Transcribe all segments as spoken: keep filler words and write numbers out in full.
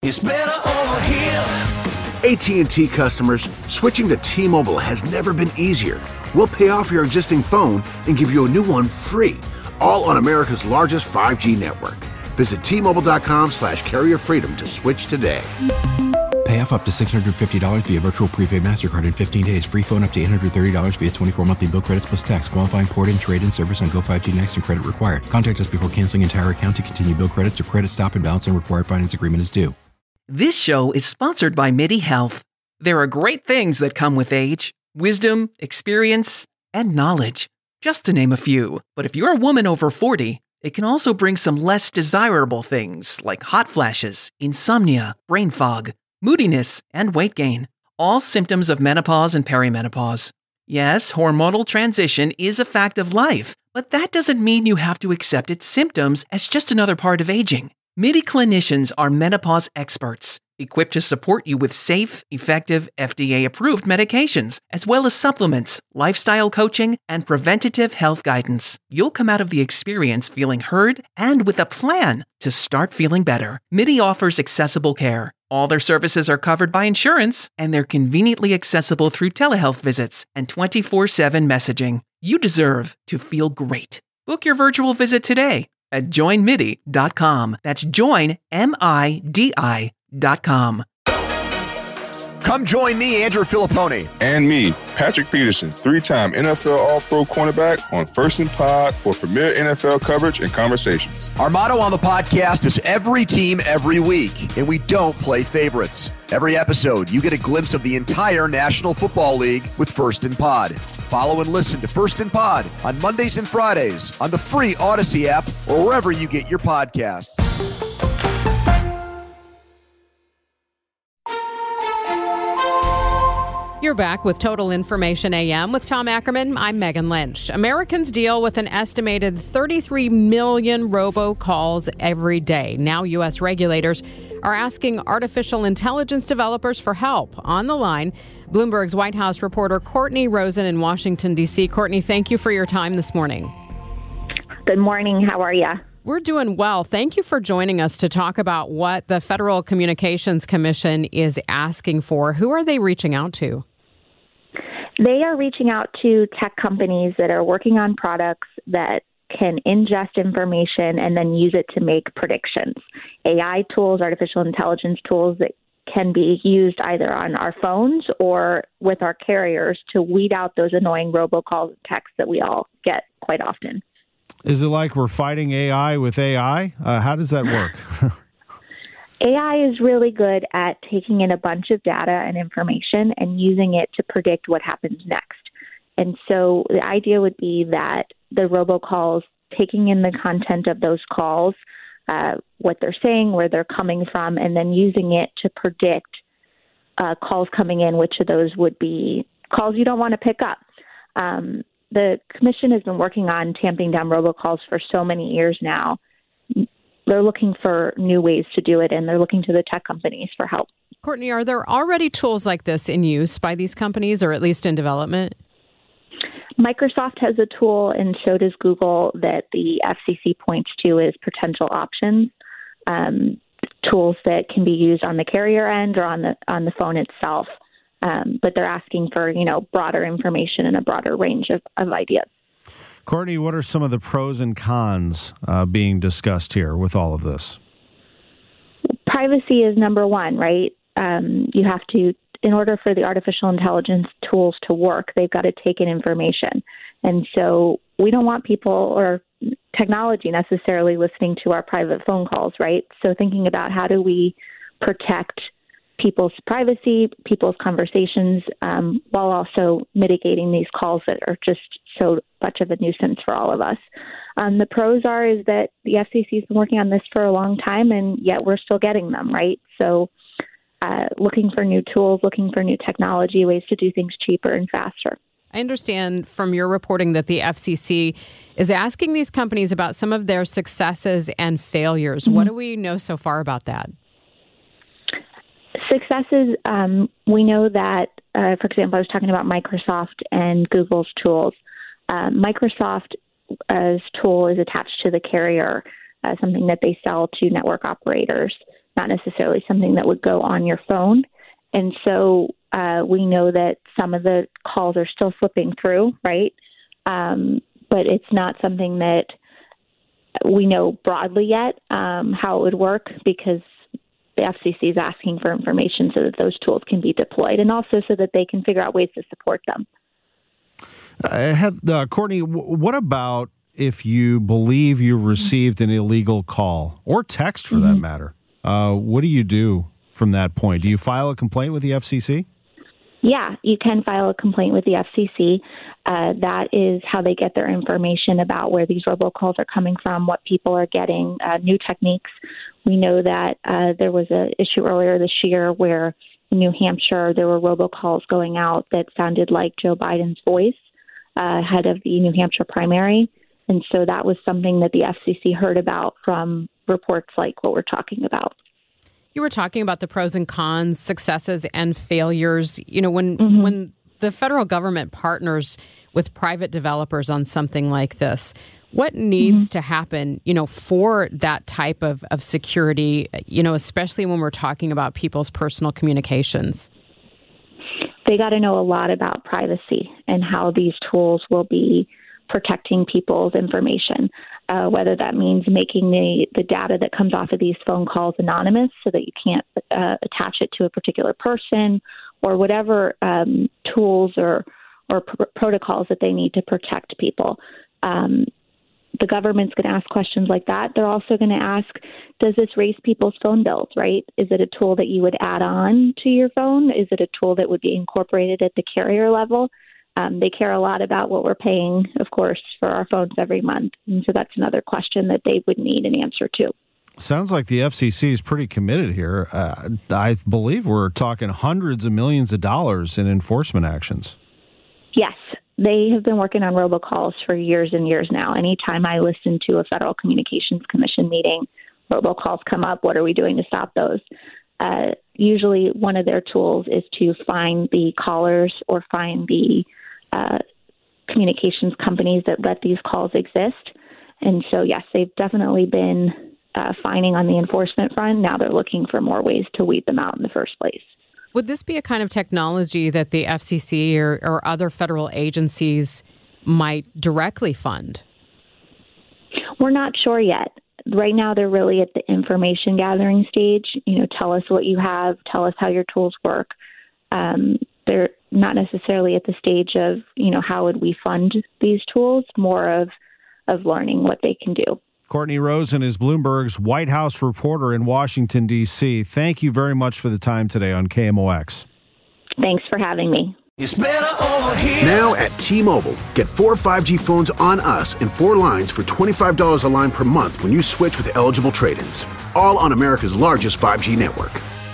It's better over here. A T and T customers, switching to T-Mobile has never been easier. We'll pay off your existing phone and give you a new one free, all on America's largest five G network. Visit T-Mobile.com slash carrier freedom to switch today. Pay off up to six hundred fifty dollars via virtual prepaid MasterCard in fifteen days. Free phone up to eight hundred thirty dollars via twenty-four monthly bill credits plus tax. Qualifying port and trade-in service on Go five G Next and credit required. Contact us before canceling entire account to continue bill credits or credit stop and balance and required finance agreement is due. This show is sponsored by MIDI Health. There are great things that come with age. Wisdom, experience, and knowledge. Just to name a few. But if you're a woman over forty, it can also bring some less desirable things like hot flashes, insomnia, brain fog, moodiness, and weight gain. All symptoms of menopause and perimenopause. Yes, hormonal transition is a fact of life, but that doesn't mean you have to accept its symptoms as just another part of aging. MIDI clinicians are menopause experts, equipped to support you with safe, effective, F D A-approved medications, as well as supplements, lifestyle coaching, and preventative health guidance. You'll come out of the experience feeling heard and with a plan to start feeling better. MIDI offers accessible care. All their services are covered by insurance, and they're conveniently accessible through telehealth visits and twenty-four seven messaging. You deserve to feel great. Book your virtual visit today at join midi dot com. That's join, M I D I dot com. Come join me, Andrew Filipponi. And me, Patrick Peterson, three-time N F L All-Pro cornerback on First and Pod for premier N F L coverage and conversations. Our motto on the podcast is every team, every week, and we don't play favorites. Every episode, you get a glimpse of the entire National Football League with First and Pod. Follow and listen to First and Pod on Mondays and Fridays on the free Odyssey app or wherever you get your podcasts. You're back with Total Information A M with Tom Ackerman. I'm Megan Lynch. Americans deal with an estimated thirty-three million robocalls every day. Now U S regulators are asking artificial intelligence developers for help. On the line, Bloomberg's White House reporter Courtney Rosen in Washington, D C. Courtney, thank you for your time this morning. Good morning. How are you? We're doing well. Thank you for joining us to talk about what the Federal Communications Commission is asking for. Who are they reaching out to? They are reaching out to tech companies that are working on products that can ingest information and then use it to make predictions. A I tools, artificial intelligence tools that can be used either on our phones or with our carriers to weed out those annoying robocalls and texts that we all get quite often. Is it like we're fighting A I with A I? Uh, how does that work? A I is really good at taking in a bunch of data and information and using it to predict what happens next. And so the idea would be that the robocalls, taking in the content of those calls, uh, what they're saying, where they're coming from, and then using it to predict uh, calls coming in, which of those would be calls you don't want to pick up. Um, the commission has been working on tamping down robocalls for so many years now. They're looking for new ways to do it, and they're looking to the tech companies for help. Courtney, are there already tools like this in use by these companies, or at least in development? Microsoft has a tool, and so does Google, that the F C C points to as potential options, um, tools that can be used on the carrier end or on the on the phone itself. Um, but they're asking for, you know, broader information and a broader range of, of ideas. Courtney, what are some of the pros and cons uh, being discussed here with all of this? Privacy is number one, right? Um, you have to, in order for the artificial intelligence tools to work, they've got to take in information. And so we don't want people or technology necessarily listening to our private phone calls, right? So thinking about how do we protect people's privacy, people's conversations, um, while also mitigating these calls that are just so much of a nuisance for all of us. Um, the pros are is that the F C C has been working on this for a long time, and yet we're still getting them, right? So uh, looking for new tools, looking for new technology, ways to do things cheaper and faster. I understand from your reporting that the F C C is asking these companies about some of their successes and failures. Mm-hmm. What do we know so far about that? Successes, um, we know that, uh, for example, I was talking about Microsoft and Google's tools. Uh, Microsoft's tool is attached to the carrier, uh, something that they sell to network operators. not necessarily something that would go on your phone. And so uh, we know that some of the calls are still slipping through, right? Um, but it's not something that we know broadly yet um, how it would work, because the F C C is asking for information so that those tools can be deployed, and also so that they can figure out ways to support them. I have, uh, Courtney, what about if you believe you received an illegal call or text, for mm-hmm. that matter? Uh, what do you do from that point? Do you file a complaint with the F C C? Yeah, you can file a complaint with the F C C. Uh, that is how they get their information about where these robocalls are coming from, what people are getting, uh, new techniques. We know that uh, there was an issue earlier this year where in New Hampshire there were robocalls going out that sounded like Joe Biden's voice uh, ahead of the New Hampshire primary. And so that was something that the F C C heard about from reports like what we're talking about. You were talking about the pros and cons, successes and failures. You know, when Mm-hmm. when the federal government partners with private developers on something like this, what needs Mm-hmm. to happen, you know, for that type of, of security, you know, especially when we're talking about people's personal communications? They got to know a lot about privacy and how these tools will be protecting people's information, uh, whether that means making the, the data that comes off of these phone calls anonymous so that you can't uh, attach it to a particular person, or whatever um, tools or, or pr- protocols that they need to protect people. Um, the government's going to ask questions like that. They're also going to ask, does this raise people's phone bills, right? Is it a tool that you would add on to your phone? Is it a tool that would be incorporated at the carrier level? Um, they care a lot about what we're paying, of course, for our phones every month. And so that's another question that they would need an answer to. Sounds like the F C C is pretty committed here. Uh, I believe we're talking hundreds of millions of dollars in enforcement actions. Yes, they have been working on robocalls for years and years now. Anytime I listen to a Federal Communications Commission meeting, robocalls come up. What are we doing to stop those? Uh, usually one of their tools is to find the callers or find the uh, communications companies that let these calls exist. And so, yes, they've definitely been uh, finding on the enforcement front. Now they're looking for more ways to weed them out in the first place. Would this be a kind of technology that the F C C or, or other federal agencies might directly fund? We're not sure yet. Right now, they're really at the information gathering stage. You know, tell us what you have, tell us how your tools work. Um, they're not necessarily at the stage of, you know, how would we fund these tools, more of of learning what they can do. Courtney Rosen is Bloomberg's White House reporter in Washington, D C Thank you very much for the time today on K M O X. Thanks for having me. It's better over here. Now at T-Mobile, get four five G phones on us and four lines for twenty-five dollars a line per month when you switch with eligible trade-ins. All on America's largest five G network.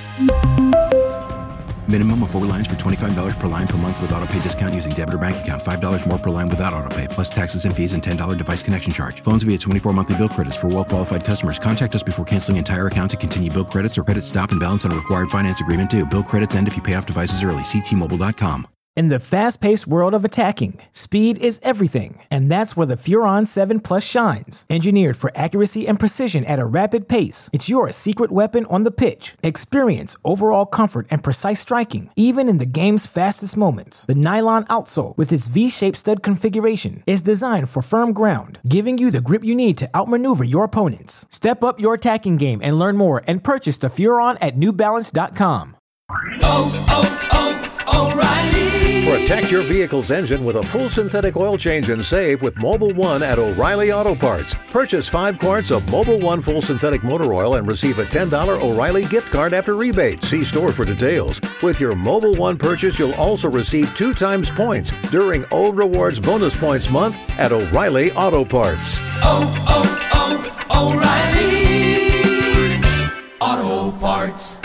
Minimum of four lines for twenty-five dollars per line per month with autopay discount using debit or bank account. five dollars more per line without autopay, plus taxes and fees and ten dollars device connection charge. Phones via twenty-four monthly bill credits for well-qualified customers. Contact us before canceling entire account to continue bill credits or credit stop and balance on a required finance agreement due. Bill credits end if you pay off devices early. See T Mobile dot com. In the fast-paced world of attacking, speed is everything, and that's where the Furon seven Plus shines. Engineered for accuracy and precision at a rapid pace, it's your secret weapon on the pitch. Experience overall comfort and precise striking, even in the game's fastest moments. The nylon outsole, with its V-shaped stud configuration, is designed for firm ground, giving you the grip you need to outmaneuver your opponents. Step up your attacking game and learn more and purchase the Furon at New Balance dot com. Oh, oh, oh, O'Reilly. Protect your vehicle's engine with a full synthetic oil change and save with Mobil one at O'Reilly Auto Parts. Purchase five quarts of Mobil one full synthetic motor oil and receive a ten dollars O'Reilly gift card after rebate. See store for details. With your Mobil one purchase, you'll also receive two times points during O Rewards Bonus Points Month at O'Reilly Auto Parts. Oh, oh, oh, O'Reilly Auto Parts.